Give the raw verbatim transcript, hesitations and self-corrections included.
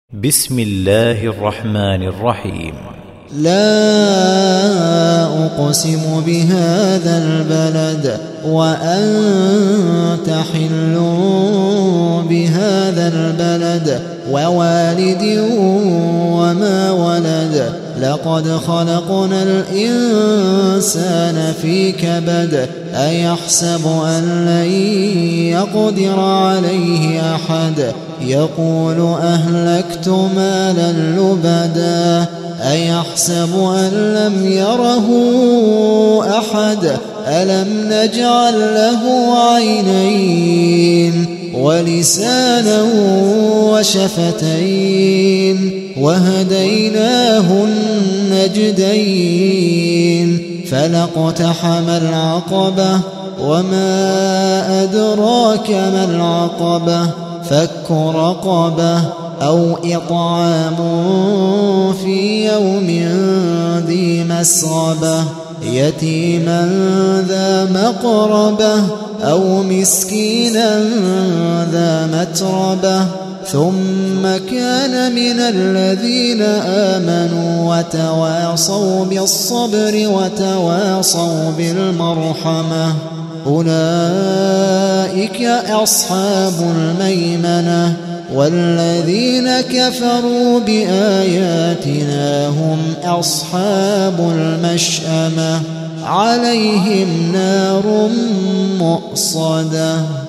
بسم الله الرحمن الرحيم. لا أقسم بهذا البلد وأنت حل بهذا البلد ووالد وما ولد لقد خلقنا الإنسان في كبد أيحسب أن لن يقدر عليه أحد يقول أهلكت مالا لبدا أيحسب أن لم يره أحد ألم نجعل له عينين ولسانا وشفتين وهديناه النجدين فلاقتحم العقبة وما أدراك ما العقبة فك رقبة أو إطعام في يوم ذي مسغبة يتيما ذا مقربة أو مسكينا ذا متربة ثم كان من الذين آمنوا وتواصوا بالصبر وتواصوا بالمرحمة أولئك أصحاب الميمنة والذين كفروا بآياتنا هم أصحاب المشأمة عليهم نار مؤصدة.